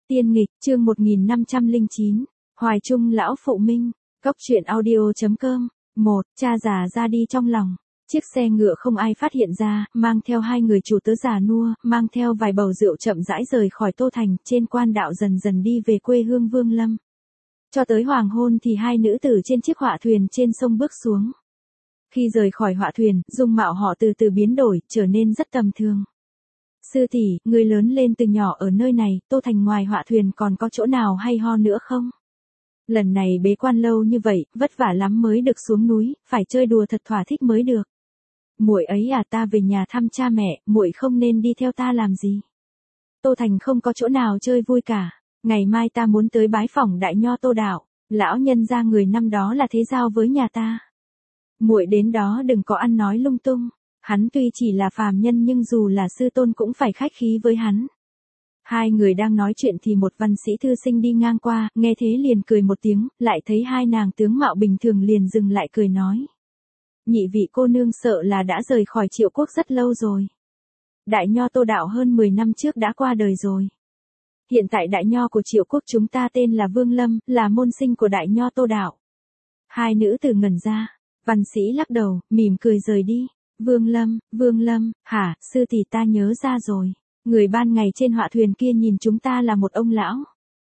Tiên nghịch, chương 1509, Hoài Trung lão phụ minh, Cốc truyện audio.com. 1. Cha già ra đi trong lòng. Chiếc xe ngựa không ai phát hiện ra, mang theo hai người chủ tớ già nua, mang theo vài bầu rượu chậm rãi rời khỏi Tô Thành, trên quan đạo dần dần đi về quê hương Vương Lâm. Cho tới hoàng hôn thì hai nữ tử trên chiếc họa thuyền trên sông bước xuống. Khi rời khỏi họa thuyền, dung mạo họ từ từ biến đổi, trở nên rất tầm thường. Sư tỷ, người lớn lên từ nhỏ ở nơi này, Tô Thành ngoài họa thuyền còn có chỗ nào hay ho nữa không? Lần này bế quan lâu như vậy, vất vả lắm mới được xuống núi, phải chơi đùa thật thỏa thích mới được. Muội ấy à, ta về nhà thăm cha mẹ, muội không nên đi theo ta làm gì? Tô Thành không có chỗ nào chơi vui cả. Ngày mai ta muốn tới bái phỏng đại nho Tô đạo, lão nhân gia người năm đó là thế giao với nhà ta. Muội đến đó đừng có ăn nói lung tung. Hắn tuy chỉ là phàm nhân nhưng dù là sư tôn cũng phải khách khí với hắn. Hai người đang nói chuyện thì một văn sĩ thư sinh đi ngang qua, nghe thế liền cười một tiếng, lại thấy hai nàng tướng mạo bình thường liền dừng lại cười nói. Nhị vị cô nương sợ là đã rời khỏi Triệu Quốc rất lâu rồi. Đại nho Tô đạo hơn 10 năm trước đã qua đời rồi. Hiện tại đại nho của Triệu Quốc chúng ta tên là Vương Lâm, là môn sinh của đại nho Tô đạo. Hai nữ tử ngẩn ra, văn sĩ lắc đầu, mỉm cười rời đi. Vương Lâm, hả, sư tỷ ta nhớ ra rồi. Người ban ngày trên họa thuyền kia nhìn chúng ta là một ông lão.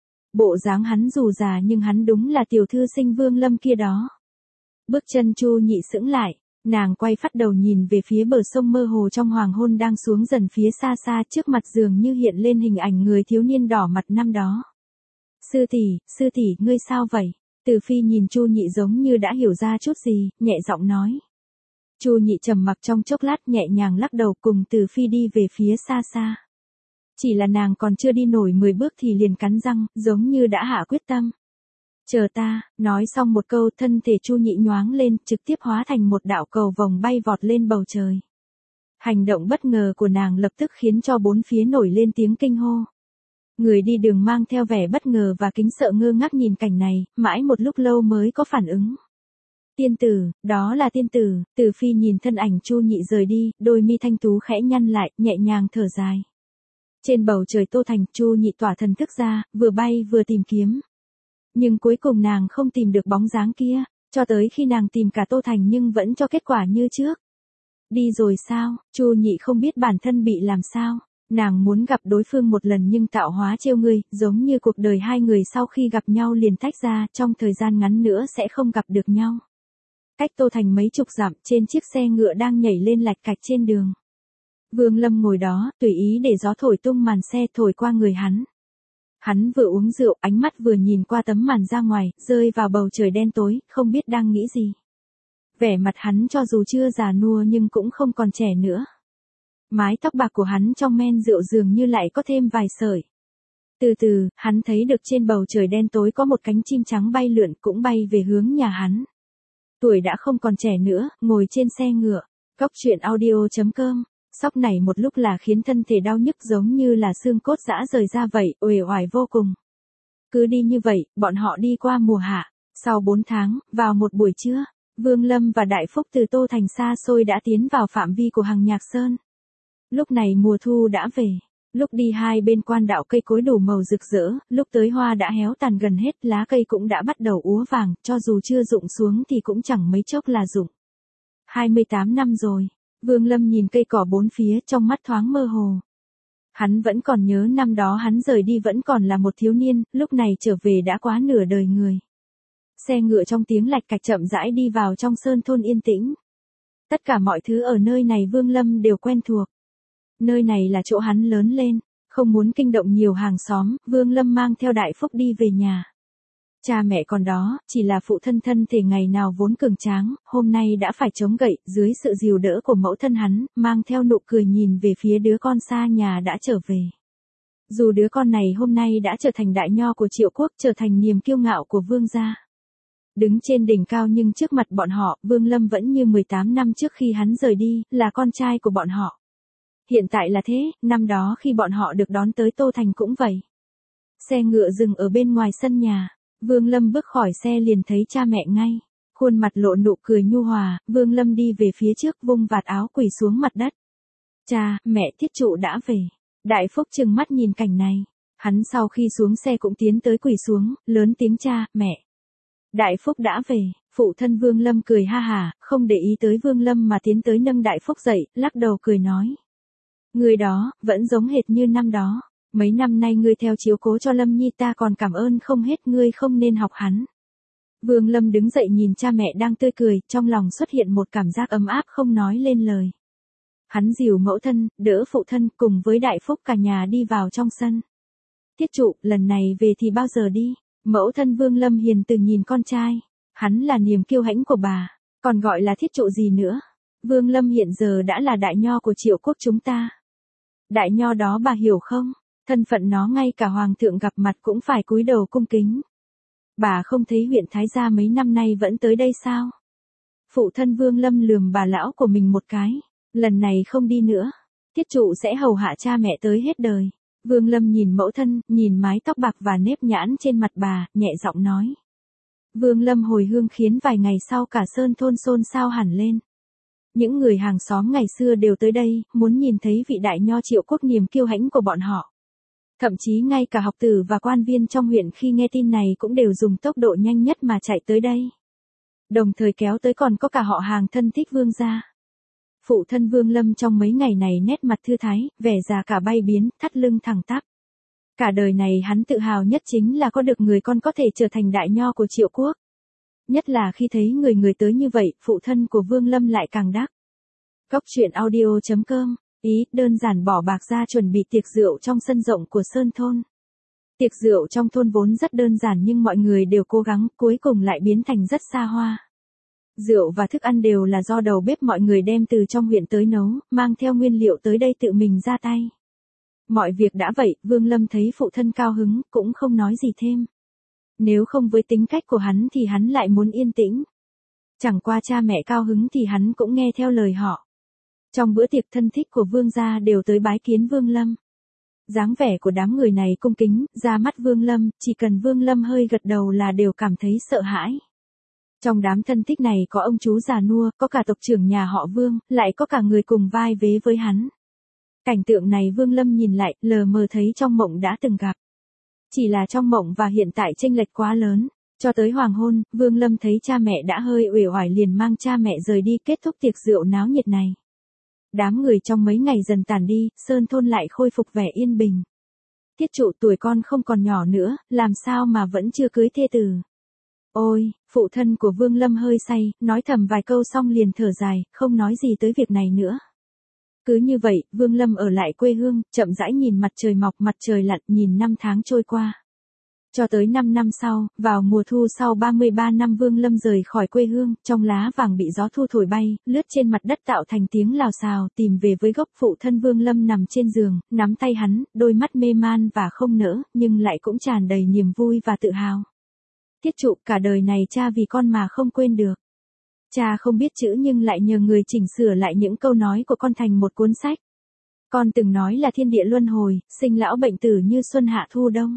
Bộ dáng hắn dù già nhưng hắn đúng là tiểu thư sinh Vương Lâm kia đó. Bước chân Chu Nhị sững lại, nàng quay phát đầu nhìn về phía bờ sông mơ hồ trong hoàng hôn đang xuống dần phía xa xa, trước mặt dường như hiện lên hình ảnh người thiếu niên đỏ mặt năm đó. Sư tỷ, ngươi sao vậy? Từ Phi nhìn Chu Nhị giống như đã hiểu ra chút gì, nhẹ giọng nói. Chu Nhị trầm mặc trong chốc lát, nhẹ nhàng lắc đầu, cùng Từ Phi đi về phía xa xa. Chỉ là nàng còn chưa đi nổi 10 bước thì liền cắn răng, giống như đã hạ quyết tâm. Chờ ta, nói xong một câu, thân thể Chu Nhị nhoáng lên, trực tiếp hóa thành một đạo cầu vồng bay vọt lên bầu trời. Hành động bất ngờ của nàng lập tức khiến cho bốn phía nổi lên tiếng kinh hô. Người đi đường mang theo vẻ bất ngờ và kính sợ ngơ ngác nhìn cảnh này, mãi một lúc lâu mới có phản ứng. Tiên tử, đó là tiên tử. Từ Phi nhìn thân ảnh Chu Nhị rời đi, đôi mi thanh tú khẽ nhăn lại, nhẹ nhàng thở dài. Trên bầu trời Tô Thành, Chu Nhị tỏa thần thức ra, vừa bay vừa tìm kiếm. Nhưng cuối cùng nàng không tìm được bóng dáng kia, cho tới khi nàng tìm cả Tô Thành nhưng vẫn cho kết quả như trước. Đi rồi sao? Chu Nhị không biết bản thân bị làm sao. Nàng muốn gặp đối phương một lần nhưng tạo hóa trêu ngươi, giống như cuộc đời hai người sau khi gặp nhau liền tách ra, trong thời gian ngắn nữa sẽ không gặp được nhau. Cách Tô Thành mấy chục dặm, trên chiếc xe ngựa đang nhảy lên lạch cạch trên đường. Vương Lâm ngồi đó, tùy ý để gió thổi tung màn xe thổi qua người hắn. Hắn vừa uống rượu, ánh mắt vừa nhìn qua tấm màn ra ngoài, rơi vào bầu trời đen tối, không biết đang nghĩ gì. Vẻ mặt hắn cho dù chưa già nua nhưng cũng không còn trẻ nữa. Mái tóc bạc của hắn trong men rượu dường như lại có thêm vài sợi. Từ từ, hắn thấy được trên bầu trời đen tối có một cánh chim trắng bay lượn, cũng bay về hướng nhà hắn. Tuổi đã không còn trẻ nữa, ngồi trên xe ngựa. Cốc truyện audio.com. Sóc này một lúc là khiến thân thể đau nhức giống như là xương cốt giã rời ra vậy, uể oải vô cùng. Cứ đi như vậy, bọn họ đi qua mùa hạ. Sau 4 tháng, vào một buổi trưa, Vương Lâm và Đại Phúc từ Tô Thành xa xôi đã tiến vào phạm vi của Hằng Nhạc Sơn. Lúc này mùa thu đã về. Lúc đi hai bên quan đạo cây cối đủ màu rực rỡ, lúc tới hoa đã héo tàn gần hết, lá cây cũng đã bắt đầu úa vàng, cho dù chưa rụng xuống thì cũng chẳng mấy chốc là rụng. 28 năm rồi. Vương Lâm nhìn cây cỏ bốn phía, trong mắt thoáng mơ hồ. Hắn vẫn còn nhớ năm đó hắn rời đi vẫn còn là một thiếu niên, lúc này trở về đã quá nửa đời người. Xe ngựa trong tiếng lạch cạch chậm rãi đi vào trong sơn thôn yên tĩnh. Tất cả mọi thứ ở nơi này Vương Lâm đều quen thuộc. Nơi này là chỗ hắn lớn lên, không muốn kinh động nhiều hàng xóm, Vương Lâm mang theo Đại Phúc đi về nhà. Cha mẹ còn đó, chỉ là phụ thân thân thể ngày nào vốn cường tráng, hôm nay đã phải chống gậy, dưới sự dìu đỡ của mẫu thân hắn, mang theo nụ cười nhìn về phía đứa con xa nhà đã trở về. Dù đứa con này hôm nay đã trở thành đại nho của Triệu Quốc, trở thành niềm kiêu ngạo của Vương gia. Đứng trên đỉnh cao nhưng trước mặt bọn họ, Vương Lâm vẫn như 18 năm trước khi hắn rời đi, là con trai của bọn họ. Hiện tại là thế, năm đó khi bọn họ được đón tới Tô Thành cũng vậy. Xe ngựa dừng ở bên ngoài sân nhà. Vương Lâm bước khỏi xe liền thấy cha mẹ ngay. Khuôn mặt lộ nụ cười nhu hòa, Vương Lâm đi về phía trước vung vạt áo quỳ xuống mặt đất. Cha, mẹ, thiết trụ đã về. Đại Phúc trừng mắt nhìn cảnh này. Hắn sau khi xuống xe cũng tiến tới quỳ xuống, lớn tiếng cha, mẹ. Đại Phúc đã về, phụ thân Vương Lâm cười ha hả, không để ý tới Vương Lâm mà tiến tới nâng Đại Phúc dậy, lắc đầu cười nói. Người đó, vẫn giống hệt như năm đó. Mấy năm nay ngươi theo chiếu cố cho Lâm Nhi ta còn cảm ơn không hết, ngươi không nên học hắn. Vương Lâm đứng dậy nhìn cha mẹ đang tươi cười, trong lòng xuất hiện một cảm giác ấm áp không nói lên lời. Hắn dìu mẫu thân, đỡ phụ thân cùng với Đại Phúc cả nhà đi vào trong sân. Tiết trụ, lần này về thì bao giờ đi? Mẫu thân Vương Lâm hiền từ nhìn con trai. Hắn là niềm kiêu hãnh của bà, còn gọi là thiết trụ gì nữa. Vương Lâm hiện giờ đã là đại nho của Triệu quốc chúng ta. Đại nho đó bà hiểu không? Thân phận nó ngay cả hoàng thượng gặp mặt cũng phải cúi đầu cung kính. Bà không thấy huyện Thái Gia mấy năm nay vẫn tới đây sao? Phụ thân Vương Lâm lườm bà lão của mình một cái. Lần này không đi nữa. Tiết trụ sẽ hầu hạ cha mẹ tới hết đời. Vương Lâm nhìn mẫu thân, nhìn mái tóc bạc và nếp nhãn trên mặt bà, nhẹ giọng nói. Vương Lâm hồi hương khiến vài ngày sau cả sơn thôn xôn xao hẳn lên. Những người hàng xóm ngày xưa đều tới đây, muốn nhìn thấy vị đại nho Triệu quốc niềm kiêu hãnh của bọn họ. Thậm chí ngay cả học tử và quan viên trong huyện khi nghe tin này cũng đều dùng tốc độ nhanh nhất mà chạy tới đây. Đồng thời kéo tới còn có cả họ hàng thân thích Vương gia. Phụ thân Vương Lâm trong mấy ngày này nét mặt thư thái, vẻ già cả bay biến, thắt lưng thẳng tắp. Cả đời này hắn tự hào nhất chính là có được người con có thể trở thành đại nho của Triệu quốc. Nhất là khi thấy người tới như vậy, phụ thân của Vương Lâm lại càng đắc. Cốc truyện audio.com, ý, đơn giản bỏ bạc ra chuẩn bị tiệc rượu trong sân rộng của Sơn thôn. Tiệc rượu trong thôn vốn rất đơn giản nhưng mọi người đều cố gắng, cuối cùng lại biến thành rất xa hoa. Rượu và thức ăn đều là do đầu bếp mọi người đem từ trong huyện tới nấu, mang theo nguyên liệu tới đây tự mình ra tay. Mọi việc đã vậy, Vương Lâm thấy phụ thân cao hứng, cũng không nói gì thêm. Nếu không với tính cách của hắn thì hắn lại muốn yên tĩnh. Chẳng qua cha mẹ cao hứng thì hắn cũng nghe theo lời họ. Trong bữa tiệc thân thích của Vương gia đều tới bái kiến Vương Lâm. Dáng vẻ của đám người này cung kính, ra mắt Vương Lâm, chỉ cần Vương Lâm hơi gật đầu là đều cảm thấy sợ hãi. Trong đám thân thích này có ông chú già nua, có cả tộc trưởng nhà họ Vương, lại có cả người cùng vai vế với hắn. Cảnh tượng này Vương Lâm nhìn lại, lờ mờ thấy trong mộng đã từng gặp. Chỉ là trong mộng và hiện tại chênh lệch quá lớn. Cho tới hoàng hôn, Vương Lâm thấy cha mẹ đã hơi uể oải liền mang cha mẹ rời đi kết thúc tiệc rượu náo nhiệt này. Đám người trong mấy ngày dần tàn đi, Sơn thôn lại khôi phục vẻ yên bình. Tiết trụ tuổi con không còn nhỏ nữa, làm sao mà vẫn chưa cưới thê tử. Ôi, phụ thân của Vương Lâm hơi say, nói thầm vài câu xong liền thở dài, không nói gì tới việc này nữa. Cứ như vậy, Vương Lâm ở lại quê hương, chậm rãi nhìn mặt trời mọc mặt trời lặn, nhìn năm tháng trôi qua. Cho tới 5 năm sau, vào mùa thu sau 33 năm Vương Lâm rời khỏi quê hương, trong lá vàng bị gió thu thổi bay, lướt trên mặt đất tạo thành tiếng lào xào, tìm về với gốc. Phụ thân Vương Lâm nằm trên giường, nắm tay hắn, đôi mắt mê man và không nỡ, nhưng lại cũng tràn đầy niềm vui và tự hào. Tiết trụ, cả đời này cha vì con mà không quên được. Cha không biết chữ nhưng lại nhờ người chỉnh sửa lại những câu nói của con thành một cuốn sách. Con từng nói là thiên địa luân hồi, sinh lão bệnh tử như xuân hạ thu đông.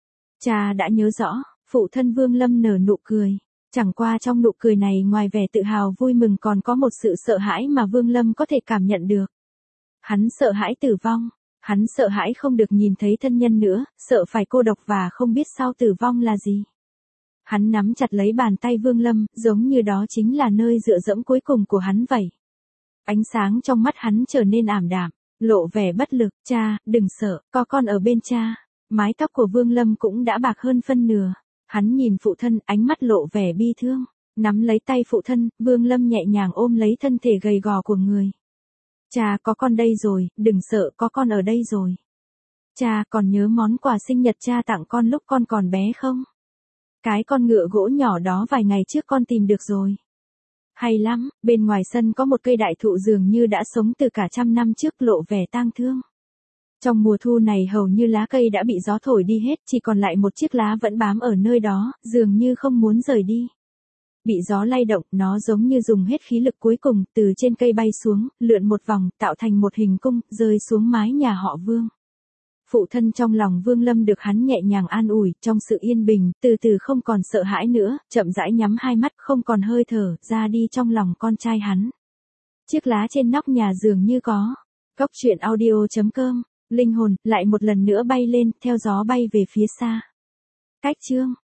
Cha đã nhớ rõ, phụ thân Vương Lâm nở nụ cười. Chẳng qua trong nụ cười này ngoài vẻ tự hào vui mừng còn có một sự sợ hãi mà Vương Lâm có thể cảm nhận được. Hắn sợ hãi tử vong. Hắn sợ hãi không được nhìn thấy thân nhân nữa, sợ phải cô độc và không biết sau tử vong là gì. Hắn nắm chặt lấy bàn tay Vương Lâm, giống như đó chính là nơi dựa dẫm cuối cùng của hắn vậy. Ánh sáng trong mắt hắn trở nên ảm đạm, lộ vẻ bất lực. Cha, đừng sợ, có con ở bên cha. Mái tóc của Vương Lâm cũng đã bạc hơn phân nửa. Hắn nhìn phụ thân, ánh mắt lộ vẻ bi thương. Nắm lấy tay phụ thân, Vương Lâm nhẹ nhàng ôm lấy thân thể gầy gò của người. Cha, có con đây rồi, đừng sợ, có con ở đây rồi. Cha, còn nhớ món quà sinh nhật cha tặng con lúc con còn bé không? Cái con ngựa gỗ nhỏ đó vài ngày trước con tìm được rồi. Hay lắm, bên ngoài sân có một cây đại thụ dường như đã sống từ cả 100 năm trước, lộ vẻ tang thương. Trong mùa thu này hầu như lá cây đã bị gió thổi đi hết, chỉ còn lại một chiếc lá vẫn bám ở nơi đó, dường như không muốn rời đi. Bị gió lay động, nó giống như dùng hết khí lực cuối cùng, từ trên cây bay xuống, lượn một vòng, tạo thành một hình cung, rơi xuống mái nhà họ Vương. Phụ thân trong lòng Vương Lâm được hắn nhẹ nhàng an ủi, trong sự yên bình, từ từ không còn sợ hãi nữa, chậm rãi nhắm hai mắt không còn hơi thở, ra đi trong lòng con trai hắn. Chiếc lá trên nóc nhà dường như có. Cốc truyện audio.com Linh hồn lại một lần nữa bay lên, theo gió bay về phía xa. Cách chương